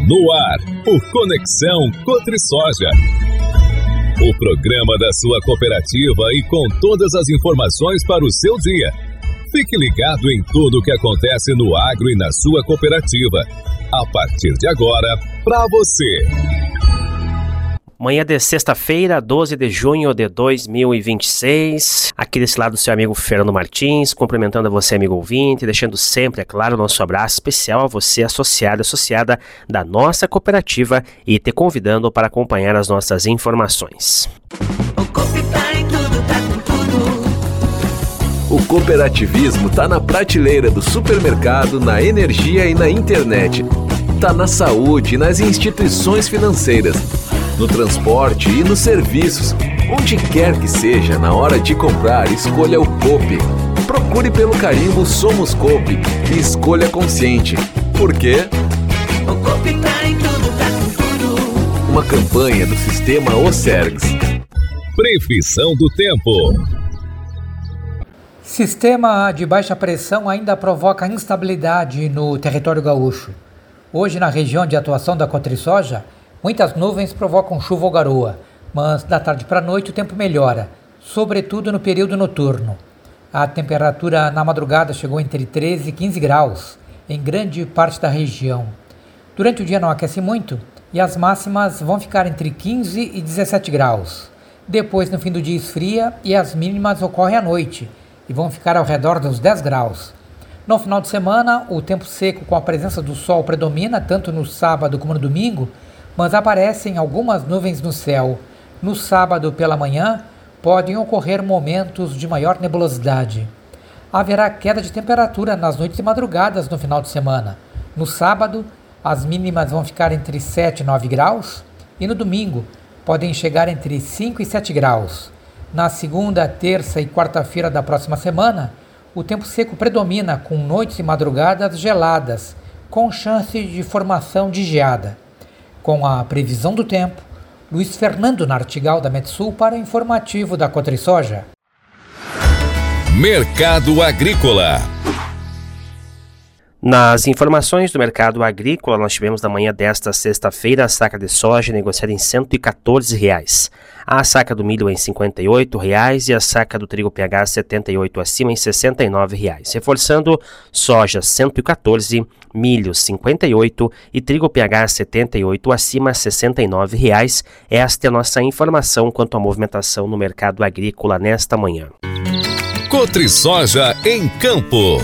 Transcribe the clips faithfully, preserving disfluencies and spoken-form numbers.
No ar, o Conexão Cotrisoja. O programa da sua cooperativa e com todas as informações para o seu dia. Fique ligado em tudo o que acontece no agro e na sua cooperativa. A partir de agora, para você. Manhã de sexta-feira, doze de junho de dois mil e vinte e seis. Aqui desse lado, seu amigo Fernando Martins, cumprimentando a você, amigo ouvinte, deixando sempre, é claro, o nosso abraço especial a você, associado, associada da nossa cooperativa, e te convidando para acompanhar as nossas informações. O Coop tá em tudo, tá com tudo. O cooperativismo tá na prateleira do supermercado, na energia e na internet. Tá na saúde e nas instituições financeiras, no transporte e nos serviços. Onde quer que seja, na hora de comprar, escolha o Coop. Procure pelo carimbo Somos Coop e escolha consciente. Por quê? O Coop tá em tudo, tá com tudo. Uma campanha do Sistema Ocergs. Previsão do tempo. Sistema de baixa pressão ainda provoca instabilidade no território gaúcho. Hoje, na região de atuação da Cotrisoja, muitas nuvens provocam chuva ou garoa, mas da tarde para a noite o tempo melhora, sobretudo no período noturno. A temperatura na madrugada chegou entre treze e quinze graus, em grande parte da região. Durante o dia não aquece muito e as máximas vão ficar entre quinze e dezessete graus. Depois, no fim do dia, esfria e as mínimas ocorrem à noite e vão ficar ao redor dos dez graus. No final de semana, o tempo seco com a presença do sol predomina tanto no sábado como no domingo, mas aparecem algumas nuvens no céu. No sábado pela manhã, podem ocorrer momentos de maior nebulosidade. Haverá queda de temperatura nas noites e madrugadas no final de semana. No sábado, as mínimas vão ficar entre sete e nove graus e no domingo podem chegar entre cinco e sete graus. Na segunda, terça e quarta-feira da próxima semana, o tempo seco predomina com noites e madrugadas geladas, com chance de formação de geada. Com a previsão do tempo, Luiz Fernando Nartigal da Metsul para o informativo da Cotrisoja. Mercado Agrícola. Nas informações do mercado agrícola, nós tivemos na manhã desta sexta-feira a saca de soja negociada em cento e quatorze reais, a saca do milho em cinquenta e oito reais e a saca do trigo P H setenta e oito acima em sessenta e nove reais. Reforçando, soja cento e quatorze, milho cinquenta e oito e trigo P H setenta e oito acima sessenta e nove reais. Esta é a nossa informação quanto à movimentação no mercado agrícola nesta manhã. Cotrisoja em campo.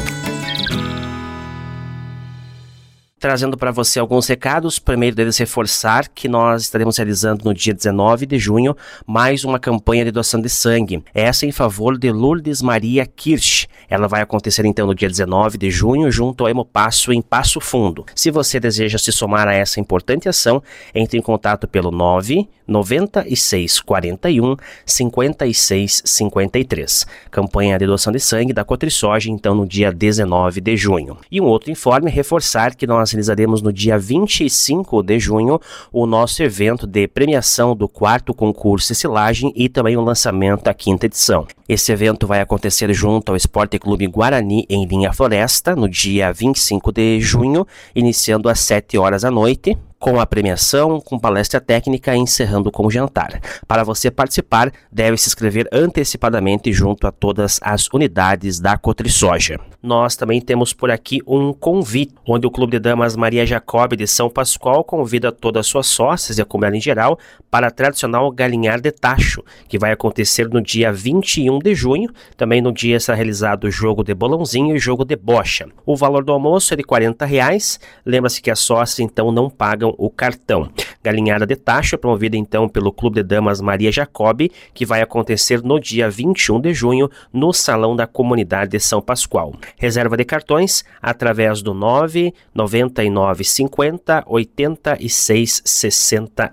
Trazendo para você alguns recados. Primeiro deles, reforçar que nós estaremos realizando no dia dezenove de junho mais uma campanha de doação de sangue, essa em favor de Lourdes Maria Kirsch. Ela vai acontecer então no dia dezenove de junho junto ao Hemopasso em Passo Fundo. Se você deseja se somar a essa importante ação, entre em contato pelo nove nove seis quatro um cinco seis cinco três. Campanha de doação de sangue da Cotrisoja então no dia dezenove de junho. E um outro informe, reforçar que nós realizaremos no dia vinte e cinco de junho o nosso evento de premiação do quarto concurso de silagem e também o lançamento da quinta edição. Esse evento vai acontecer junto ao Esporte Clube Guarani em Linha Floresta no dia vinte e cinco de junho, iniciando às sete horas da noite, com a premiação, com palestra técnica e encerrando com o jantar. Para você participar, deve se inscrever antecipadamente junto a todas as unidades da Cotrisoja. Nós também temos por aqui um convite, onde o Clube de Damas Maria Jacob de São Pascoal convida todas as suas sócias e a comunidade em geral para a tradicional galinhar de tacho, que vai acontecer no dia vinte e um de junho. Também no dia será realizado o jogo de bolãozinho e jogo de bocha. O valor do almoço é de quarenta reais. Lembra-se que as sócias então não pagam o cartão. Galinhada de tacho é promovida então pelo Clube de Damas Maria Jacob, que vai acontecer no dia vinte e um de junho no Salão da Comunidade de São Pascoal. Reserva de cartões através do nove nove nove cinco zero oito seis seis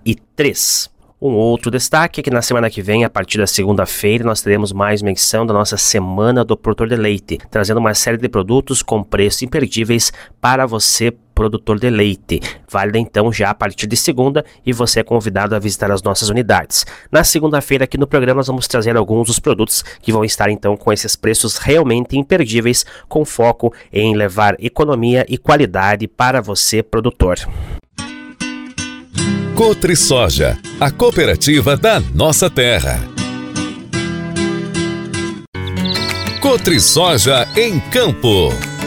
três. Um outro destaque é que na semana que vem, a partir da segunda-feira, nós teremos mais uma edição da nossa Semana do Produtor de Leite, trazendo uma série de produtos com preços imperdíveis para você, produtor de leite. Válida então já a partir de segunda, e você é convidado a visitar as nossas unidades. Na segunda-feira aqui no programa nós vamos trazer alguns dos produtos que vão estar então com esses preços realmente imperdíveis, com foco em levar economia e qualidade para você, produtor. CotriSoja, a cooperativa da nossa terra. CotriSoja em Campo.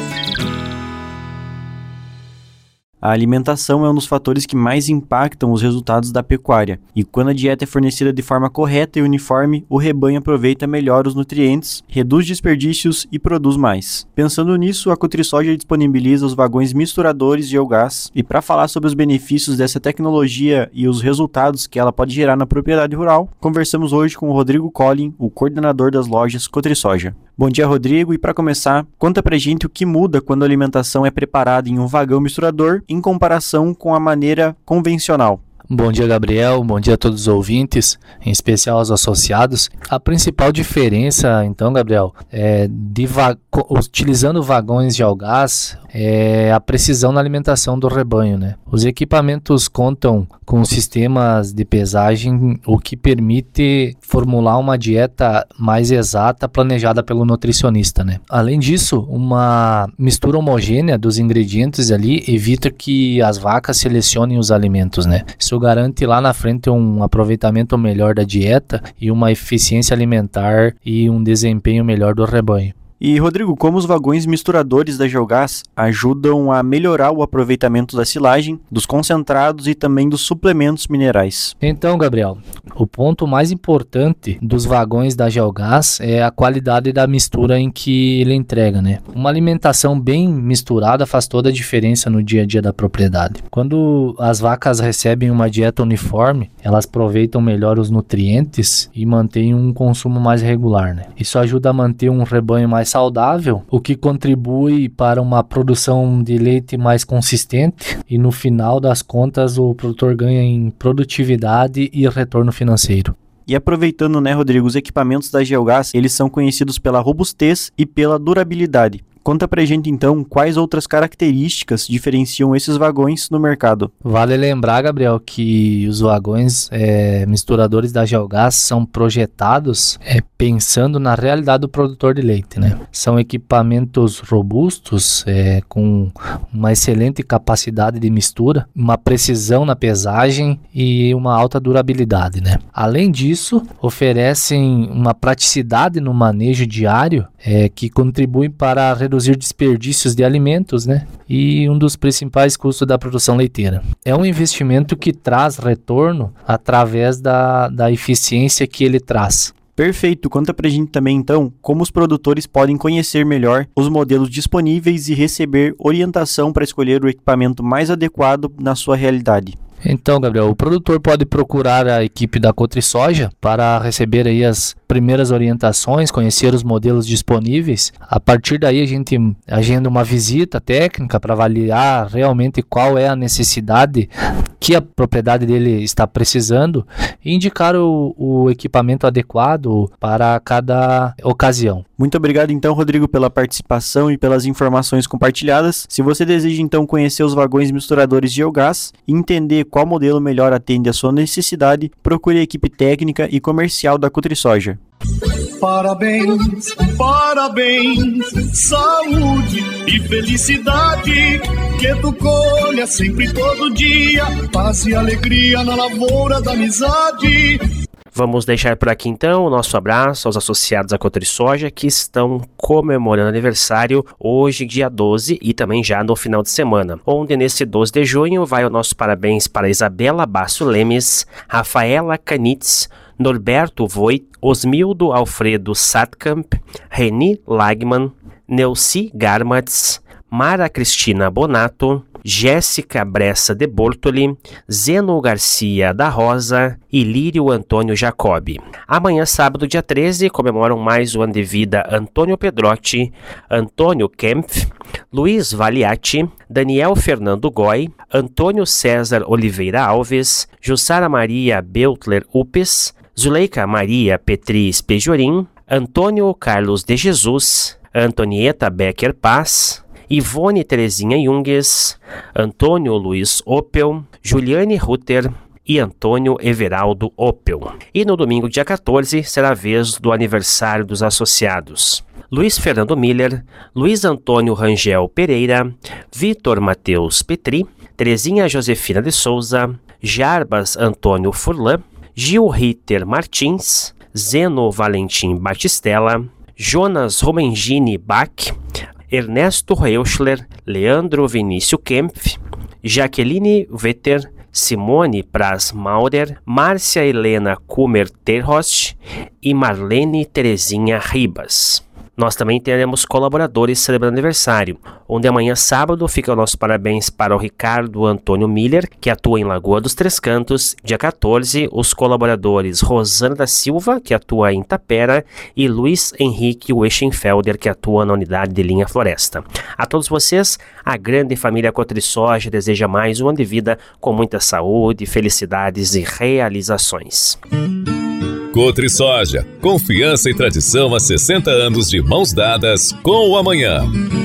A alimentação é um dos fatores que mais impactam os resultados da pecuária, e quando a dieta é fornecida de forma correta e uniforme, o rebanho aproveita melhor os nutrientes, reduz desperdícios e produz mais. Pensando nisso, a CotriSoja disponibiliza os vagões misturadores de geogás, e para falar sobre os benefícios dessa tecnologia e os resultados que ela pode gerar na propriedade rural, conversamos hoje com o Rodrigo Collin, o coordenador das lojas CotriSoja. Bom dia, Rodrigo, e para começar, conta pra gente o que muda quando a alimentação é preparada em um vagão misturador em comparação com a maneira convencional. Bom dia, Gabriel. Bom dia a todos os ouvintes, em especial aos associados. A principal diferença, então, Gabriel, é de va- utilizando vagões de geogás é a precisão na alimentação do rebanho, né? Os equipamentos contam com sistemas de pesagem, o que permite formular uma dieta mais exata planejada pelo nutricionista, né? Além disso, uma mistura homogênea dos ingredientes ali evita que as vacas selecionem os alimentos, né? Isso garante lá na frente um aproveitamento melhor da dieta e uma eficiência alimentar e um desempenho melhor do rebanho. E, Rodrigo, como os vagões misturadores da Geogás ajudam a melhorar o aproveitamento da silagem, dos concentrados e também dos suplementos minerais? Então, Gabriel, o ponto mais importante dos vagões da Geogás é a qualidade da mistura em que ele entrega, né? Uma alimentação bem misturada faz toda a diferença no dia a dia da propriedade. Quando as vacas recebem uma dieta uniforme, elas aproveitam melhor os nutrientes e mantêm um consumo mais regular, né? Isso ajuda a manter um rebanho mais saudável, o que contribui para uma produção de leite mais consistente e no final das contas o produtor ganha em produtividade e retorno financeiro. E aproveitando, né, Rodrigo, os equipamentos da Geogás, eles são conhecidos pela robustez e pela durabilidade. Conta pra gente então quais outras características diferenciam esses vagões no mercado. Vale lembrar, Gabriel, que os vagões é, misturadores da Geogás são projetados é, pensando na realidade do produtor de leite, né? São equipamentos robustos, é, com uma excelente capacidade de mistura, uma precisão na pesagem e uma alta durabilidade, né? Além disso, oferecem uma praticidade no manejo diário é, que contribui para a redução reduzir desperdícios de alimentos, né? E um dos principais custos da produção leiteira. É um investimento que traz retorno através da, da eficiência que ele traz. Perfeito, conta pra gente também então como os produtores podem conhecer melhor os modelos disponíveis e receber orientação para escolher o equipamento mais adequado na sua realidade. Então, Gabriel, o produtor pode procurar a equipe da CotriSoja para receber aí as primeiras orientações, conhecer os modelos disponíveis. A partir daí a gente agenda uma visita técnica para avaliar realmente qual é a necessidade que a propriedade dele está precisando e indicar o, o equipamento adequado para cada ocasião. Muito obrigado então, Rodrigo, pela participação e pelas informações compartilhadas. Se você deseja então conhecer os vagões misturadores de geogás e entender qual modelo melhor atende à sua necessidade, procure a equipe técnica e comercial da CotriSoja. Parabéns, parabéns, saúde e felicidade, que tu colha sempre todo dia, paz e alegria na lavoura da amizade. Vamos deixar por aqui então o nosso abraço aos associados à CotriSoja que estão comemorando aniversário hoje, dia doze, e também já no final de semana, onde nesse doze de junho vai o nosso parabéns para Isabela Basso Lemes, Rafaela Canitz, Norberto Voit, Osmildo Alfredo Satkamp, Reni Lagman, Neuci Garmatz, Mara Cristina Bonato, Jéssica Bressa de Bortoli, Zeno Garcia da Rosa e Lírio Antônio Jacobi. Amanhã, sábado, dia treze, comemoram mais um ano de vida Antônio Pedrotti, Antônio Kempf, Luiz Valiati, Daniel Fernando Goy, Antônio César Oliveira Alves, Jussara Maria Beltler Upes, Zuleika Maria Petris Pejorim, Antônio Carlos de Jesus, Antonieta Becker Paz, Ivone Terezinha Junges, Antônio Luiz Opel, Juliane Rutter e Antônio Everaldo Opel. E no domingo, dia quatorze, será a vez do aniversário dos associados. Luiz Fernando Miller, Luiz Antônio Rangel Pereira, Vitor Matheus Petri, Terezinha Josefina de Souza, Jarbas Antônio Furlan, Gil Ritter Martins, Zeno Valentim Batistella, Jonas Romengini Bach, Ernesto Reuschler, Leandro Vinícius Kempf, Jaqueline Vetter, Simone Praz Maurer, Márcia Helena Kummer Terhost e Marlene Terezinha Ribas. Nós também teremos colaboradores celebrando aniversário, onde amanhã sábado fica o nosso parabéns para o Ricardo Antônio Miller, que atua em Lagoa dos Três Cantos. Dia quatorze, os colaboradores Rosana da Silva, que atua em Tapera, e Luiz Henrique Weschenfelder, que atua na unidade de Linha Floresta. A todos vocês, a grande família Cotrisoja deseja mais um ano de vida com muita saúde, felicidades e realizações. Cotrisoja, confiança e tradição há sessenta anos de mãos dadas com o amanhã.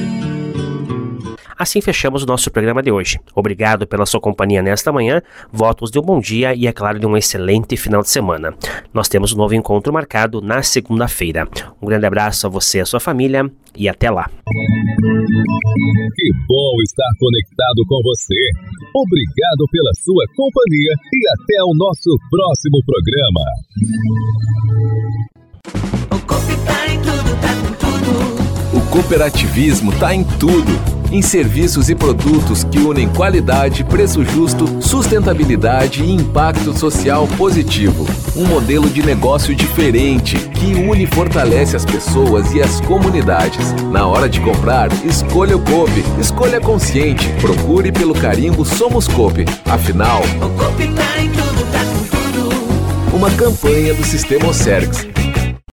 Assim fechamos o nosso programa de hoje. Obrigado pela sua companhia nesta manhã, votos de um bom dia e, é claro, de um excelente final de semana. Nós temos um novo encontro marcado na segunda-feira. Um grande abraço a você e a sua família e até lá. Que bom estar conectado com você. Obrigado pela sua companhia e até o nosso próximo programa. O Coop tá em tudo, tá com tudo. O cooperativismo tá em tudo. Em serviços e produtos que unem qualidade, preço justo, sustentabilidade e impacto social positivo. Um modelo de negócio diferente que une e fortalece as pessoas e as comunidades. Na hora de comprar, escolha o Coop. Escolha consciente. Procure pelo carimbo Somos Coop. Afinal, O Coop tá em tudo, tá com tudo. uma campanha do Sistema Ocergs.